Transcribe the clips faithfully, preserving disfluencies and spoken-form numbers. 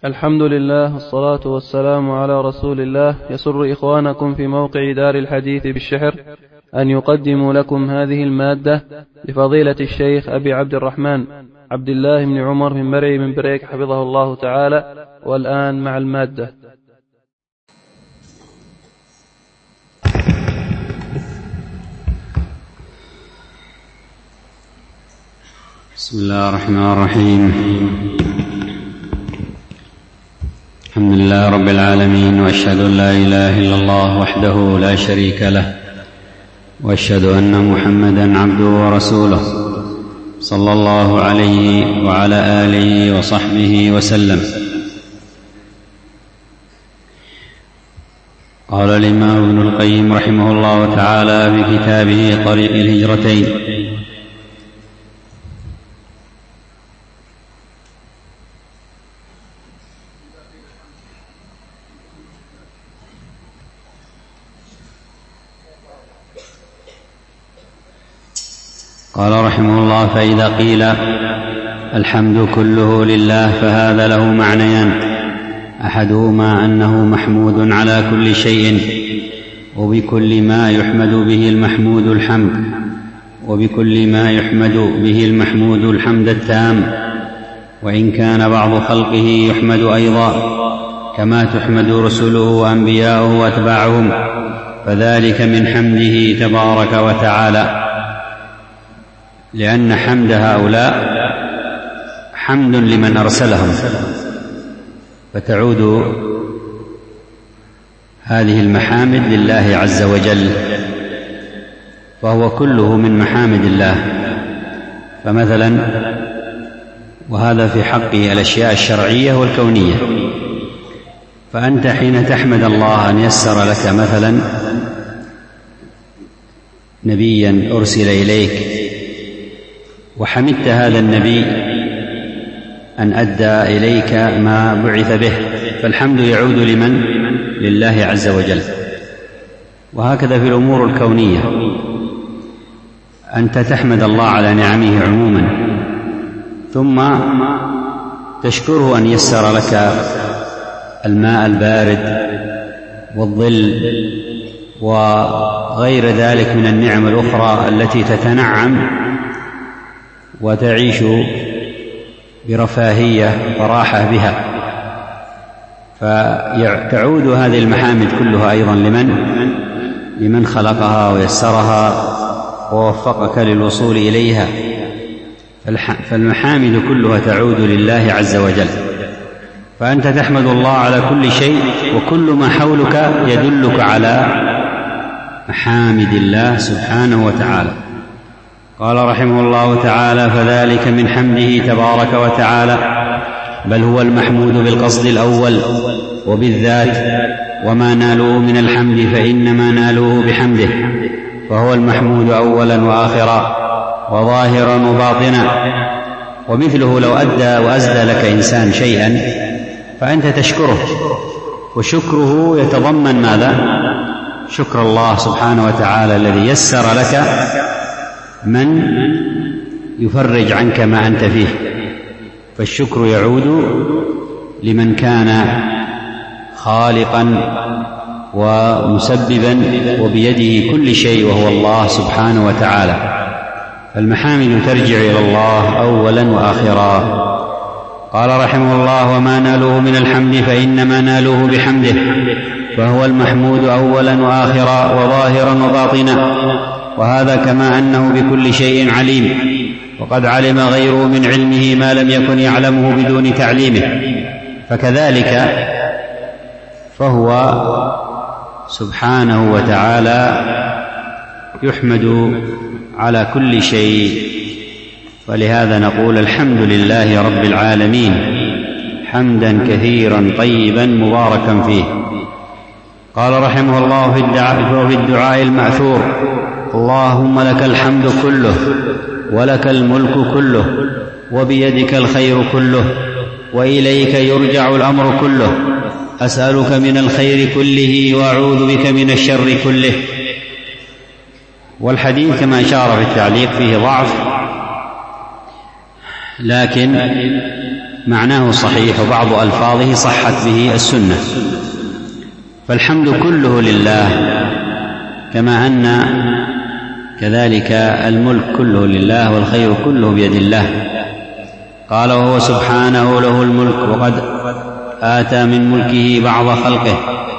الحمد لله والصلاة والسلام على رسول الله. يسر إخوانكم في موقع دار الحديث بالشحر أن يقدموا لكم هذه المادة لفضيلة الشيخ أبي عبد الرحمن عبد الله بن عمر بن مرعي من بريك حفظه الله تعالى. والآن مع المادة. بسم الله الرحمن الرحيم. الحمد لله رب العالمين، وأشهد أن لا إله إلا الله وحده لا شريك له، وأشهد أن محمدا عبده ورسوله صلى الله عليه وعلى آله وصحبه وسلم. قال الإمام ابن القيم رحمه الله تعالى في كتابه طريق الهجرتين: قال رحمه الله: فإذا قيل الحمد كله لله فهذا له معنيان: أحدهما أنه محمود على كل شيء، وبكل ما يحمد به المحمود الحمد، وبكل ما يحمد به المحمود الحمد التام، وإن كان بعض خلقه يحمد أيضا كما تحمد رسله وأنبياؤه وأتباعهم، فذلك من حمده تبارك وتعالى، لأن حمد هؤلاء حمد لمن أرسلهم، فتعود هذه المحامد لله عز وجل، فهو كله من محامد الله. فمثلا، وهذا في حقه الأشياء الشرعية والكونية، فأنت حين تحمد الله أن يسر لك مثلا نبيا أرسل إليك وحمدت هذا النبي أن أدى إليك ما بعث به، فالحمد يعود لمن؟ لله عز وجل. وهكذا في الأمور الكونية، أنت تحمد الله على نعمه عموما، ثم تشكره أن يسر لك الماء البارد والظل وغير ذلك من النعم الأخرى التي تتنعم وتعيش برفاهية وراحة بها، فتعود هذه المحامد كلها أيضا لمن؟ لمن خلقها ويسرها ووفقك للوصول إليها. فالمحامد كلها تعود لله عز وجل، فأنت تحمد الله على كل شيء، وكل ما حولك يدلك على محامد الله سبحانه وتعالى. قال رحمه الله تعالى: فذلك من حمده تبارك وتعالى، بل هو المحمود بالقصد الأول وبالذات، وما نالوه من الحمد فإنما نالوه بحمده، فهو المحمود أولا وآخرا وظاهرا وباطنا. ومثله لو أدى وأزدى لك إنسان شيئا فأنت تشكره، وشكره يتضمن ماذا؟ شكر الله سبحانه وتعالى الذي يسر لك من يفرج عنك ما أنت فيه، فالشكر يعود لمن كان خالقا ومسببا وبيده كل شيء، وهو الله سبحانه وتعالى. فالمحامد ترجع إلى الله أولا وآخرا. قال رحمه الله: وما نالوه من الحمد فإنما نالوه بحمده، فهو المحمود أولا وآخرا وظاهرا وباطنا، وهذا كما أنه بكل شيء عليم، وقد علم غيره من علمه ما لم يكن يعلمه بدون تعليمه، فكذلك فهو سبحانه وتعالى يحمد على كل شيء. ولهذا نقول: الحمد لله رب العالمين حمدا كثيرا طيبا مباركا فيه. قال رحمه الله في الدعاء المأثور: اللهم لك الحمد كله، ولك الملك كله، وبيدك الخير كله، وإليك يرجع الأمر كله، أسألك من الخير كله وأعوذ بك من الشر كله. والحديث كما أشار في التعليق فيه ضعف، لكن معناه صحيح وبعض ألفاظه صحت به السنة. فالحمد كله لله، كما أن كذلك الملك كله لله والخير كله بيد الله. قال: وهو سبحانه له الملك وقد آتى من ملكه بعض خلقه،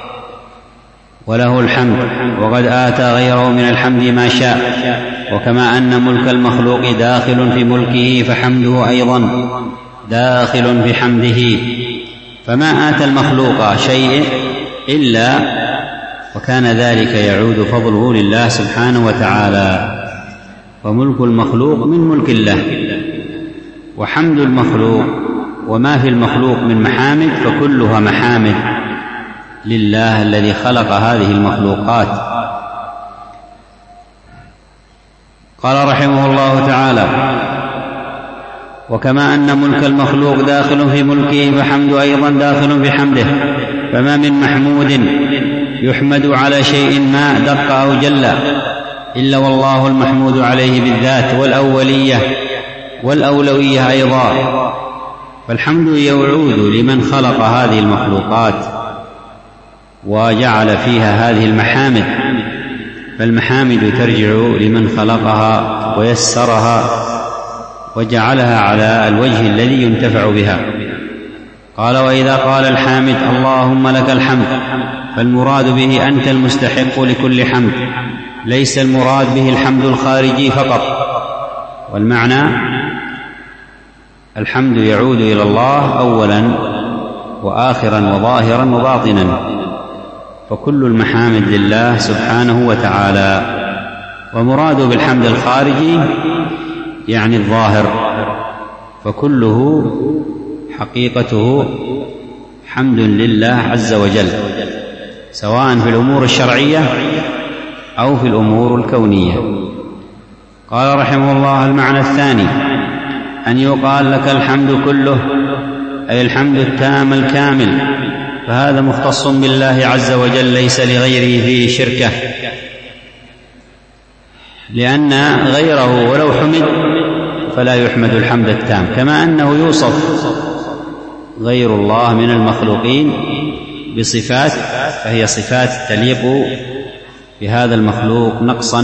وله الحمد وقد آتى غيره من الحمد ما شاء. وكما أن ملك المخلوق داخل في ملكه فحمده أيضا داخل في حمده، فما آتى المخلوق شيء إلا وكان ذلك يعود فضله لله سبحانه وتعالى. وملك المخلوق من ملك الله، وحمد المخلوق وما في المخلوق من محامد فكلها محامد لله الذي خلق هذه المخلوقات. قال رحمه الله تعالى: وكما أن ملك المخلوق داخل في ملكه فحمد أيضا داخل في حمده، فما من محمود يحمد على شيء ما دق أو جل إلا والله المحمود عليه بالذات والأولية والأولوية أيضا. فالحمد يعود لمن خلق هذه المخلوقات وجعل فيها هذه المحامد، فالمحامد ترجع لمن خلقها ويسرها وجعلها على الوجه الذي ينتفع بها. قال: وإذا قال الحامد اللهم لك الحمد فالمراد به أنت المستحق لكل حمد، ليس المراد به الحمد الخارجي فقط. والمعنى الحمد يعود إلى الله أولا وآخرا وظاهرا وباطنا، فكل المحامد لله سبحانه وتعالى. ومراد بالحمد الخارجي يعني الظاهر، فكله حقيقته حمد لله عز وجل، سواء في الأمور الشرعية أو في الأمور الكونية. قال رحمه الله: المعنى الثاني أن يقال لك الحمد كله، أي الحمد التام الكامل، فهذا مختص بالله عز وجل ليس لغيره فيه شركة، لأن غيره ولو حمد فلا يحمد الحمد التام، كما أنه يوصف غير الله من المخلوقين بصفات فهي صفات تليق بهذا المخلوق نقصا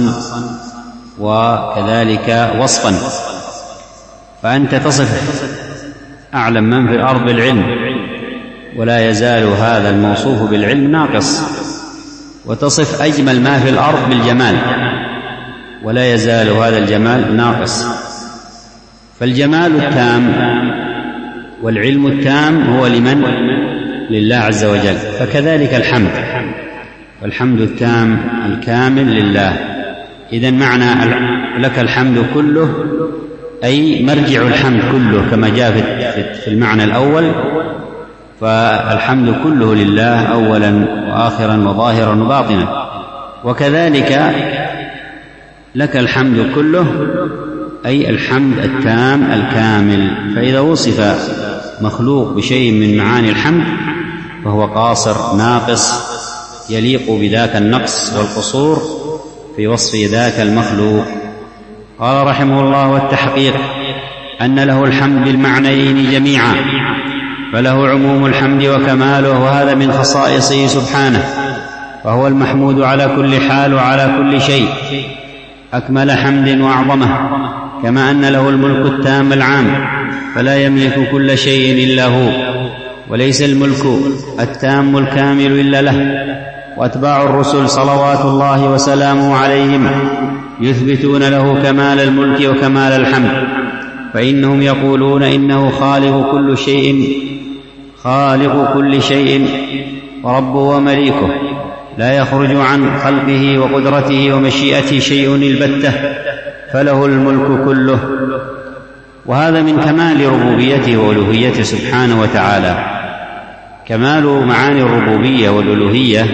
وكذلك وصفا. فأنت تصف أعلم من في الأرض بالعلم، ولا يزال هذا الموصوف بالعلم ناقص، وتصف أجمل ما في الأرض بالجمال، ولا يزال هذا الجمال ناقص. فالجمال التام والعلم التام هو لمن؟ لله عز وجل. فكذلك الحمد، والحمد التام الكامل لله. إذن معنى لك الحمد كله أي مرجع الحمد كله، كما جاء في المعنى الأول، فالحمد كله لله أولا وآخرا وظاهرا وباطنا. وكذلك لك الحمد كله أي الحمد التام الكامل. فإذا وصف مخلوق بشيء من معاني الحمد فهو قاصر ناقص يليق بذاك النقص والقصور في وصف ذاك المخلوق. قال رحمه الله: والتحقيق أن له الحمد بالمعنيين جميعا، فله عموم الحمد وكماله، وهذا من خصائصه سبحانه، فهو المحمود على كل حال وعلى كل شيء أكمل حمد وأعظمه. كما أن له الملك التام العام، فلا يملك كل شيء إلا هو، وليس الملك التام الكامل إلا له. وأتباع الرسل صلوات الله وسلامه عليهم يثبتون له كمال الملك وكمال الحمد، فإنهم يقولون إنه خالق كل شيء خالق كل شيء وربه ومليكه، لا يخرج عن خلقه وقدرته ومشيئته شيء البتة، فله الملك كله. وهذا من كمال ربوبيته وألوهيته سبحانه وتعالى. كمال معاني الربوبية والألوهية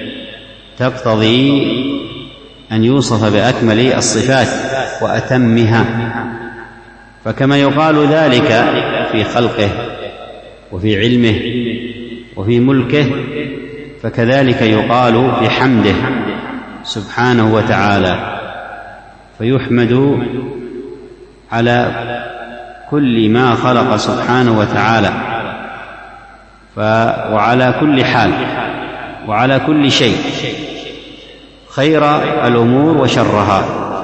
تقتضي أن يوصف بأكمل الصفات وأتمها، فكما يقال ذلك في خلقه وفي علمه وفي ملكه، فكذلك يقال في حمده سبحانه وتعالى، فيحمد على كل ما خلق سبحانه وتعالى، وعلى كل حال وعلى كل شيء، خير الأمور وشرها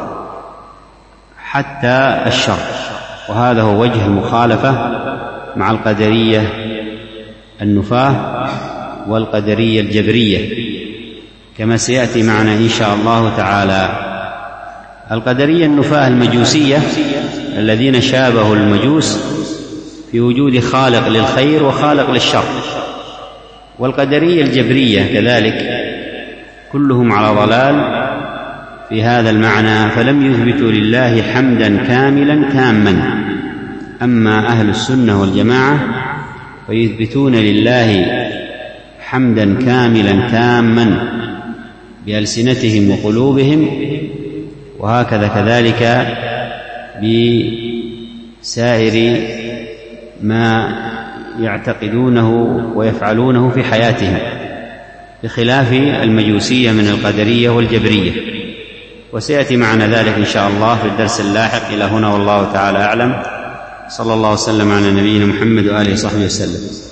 حتى الشر. وهذا هو وجه المخالفة مع القدرية النفاة والقدرية الجبرية كما سيأتي معنا إن شاء الله تعالى. القدرية النفاة المجوسية الذين شابهوا المجوس في وجود خالق للخير وخالق للشر، والقدرية الجبرية كذلك كلهم على ضلال في هذا المعنى، فلم يثبتوا لله حمدا كاملا تاما. أما أهل السنة والجماعة فيثبتون لله حمدا كاملا تاما بألسنتهم وقلوبهم، وهكذا كذلك بسائر ما يعتقدونه ويفعلونه في حياتهم، بخلاف المجوسية من القدرية والجبرية. وسيأتي معنا ذلك إن شاء الله في الدرس اللاحق. إلى هنا والله تعالى أعلم. صلى الله وسلم على نبينا محمد وآله وصحبه وسلم.